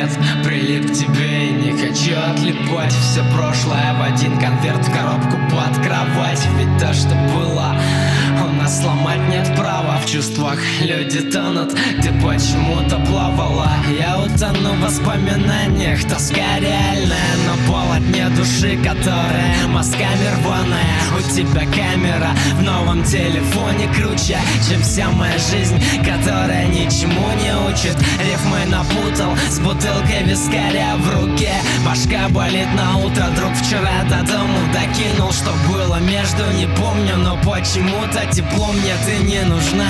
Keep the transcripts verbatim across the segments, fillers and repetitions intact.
нет, прилип к тебе и не хочу отлипать. Все прошлое в один конверт, в коробку под кровать. Ведь то, что было, у нас сломать нет права. В чувствах люди тонут, ты почему-то плавала. Я утону в воспоминаниях, тоска реальная, но полотне души, которая мазками рваная. У тебя камера в новом телефоне круче, чем вся моя жизнь, которая ничему не учит. Рифмы напутал с бутылкой вискаря в руке. Башка болит на утро, друг вчера до дому докинул. Что было между, не помню, но почему-то тепло мне ты не нужна,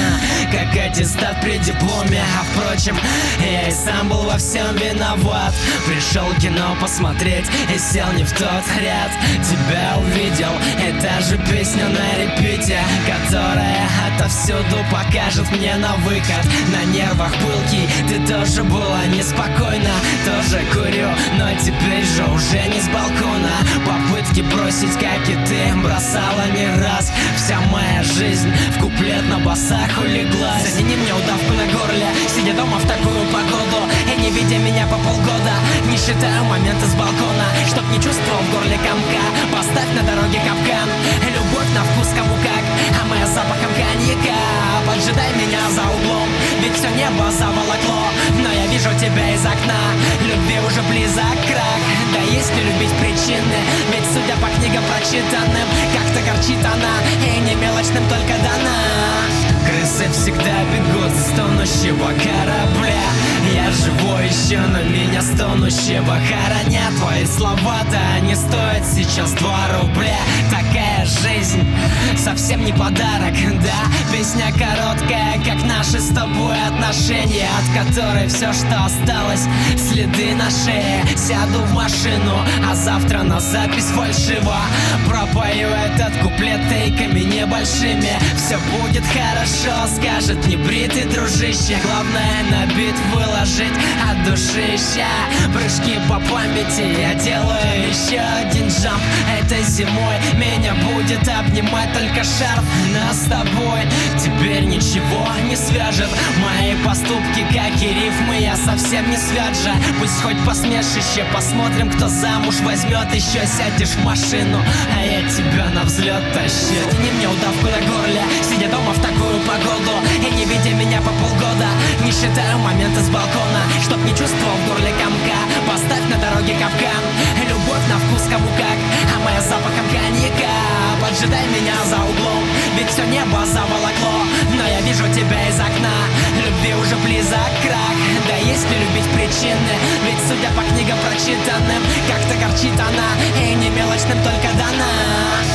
как аттестат при дипломе. А впрочем, я и сам был во всем виноват. Пришел кино посмотреть и сел не в тот ряд. Тебя увидел и та же песня на репите, которая отовсюду покажет мне на выход. На нервах пылкий, ты тоже была неспокойна. Тоже курю, но теперь же уже не с балкона. Попытки бросить, как и ты, бросала не раз. Вся моя жизнь в куплет на басах улеглась. Затяни мне удавку на горле, сидя дома в такую погоду и не видя меня по полгода. Не считаю моменты с балкона, чтоб не чувствовал в горле комка. Поставь на дороге капкан, любовь на вкус кому как, а моя запахом коньяка. Поджидай меня за углом, ведь все небо заволокло, но я вижу тебя из окна. Любви уже близок крах. Да есть ли любить причины? Ведь судя по книгам прочитанным, как-то горчит она, и не мелочным только дана. Крысы всегда бегут с тонущего корабля. Я живой еще, но меня с тонущего хоронят. Твои слова-то не стоят сейчас два рубля. Такая жизнь совсем не подарок, да. Песня короткая, как наши с тобой отношения, от которой все, что осталось, следы на шее. Сяду в машину, а завтра на запись фальшиво пропою этот куплет тейками небольшими. Все будет хорошо, скажет небритый дружище. Главное на бит выложить от душища. Прыжки по памяти, я делаю еще один джамп. Этой зимой меня будет обнимать только шарф. Нас с тобой теперь ничего не свяжет. Мои поступки, как и рифмы, я совсем не свят же. Пусть хоть посмешище, посмотрим, кто замуж возьмет. Еще сядешь в машину, а я тебя на взлет тащу. Тяни мне удавку на горле, сидя дома в такую погоду и не видя меня по полгода. Не считаю моменты с балкона, чтоб не чувствовал в горле комка. Поставь на дороге капкан, любовь на вкус кому как, а моя запахом коньяка. Поджидай меня за углом, ведь все небо заволокло, но я вижу тебя из окна. Любви уже близок крах. Да есть ли любить причины? Ведь судя по книгам прочитанным, как-то горчит она, и не мелочным только дана.